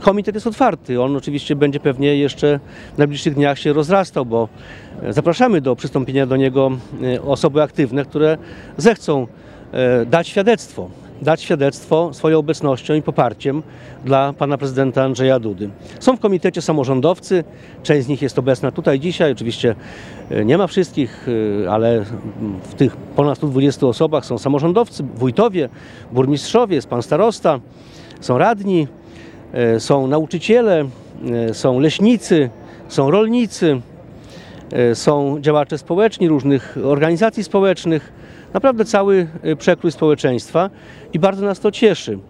Komitet jest otwarty, on oczywiście będzie pewnie jeszcze w najbliższych dniach się rozrastał, bo zapraszamy do przystąpienia do niego osoby aktywne, które zechcą dać świadectwo swoją obecnością i poparciem dla pana prezydenta Andrzeja Dudy. Są w komitecie samorządowcy, część z nich jest obecna tutaj dzisiaj, oczywiście nie ma wszystkich, ale w tych ponad 120 osobach są samorządowcy, wójtowie, burmistrzowie, jest pan starosta, są radni, są nauczyciele, są leśnicy, są rolnicy, są działacze społeczni różnych organizacji społecznych, naprawdę cały przekrój społeczeństwa i bardzo nas to cieszy.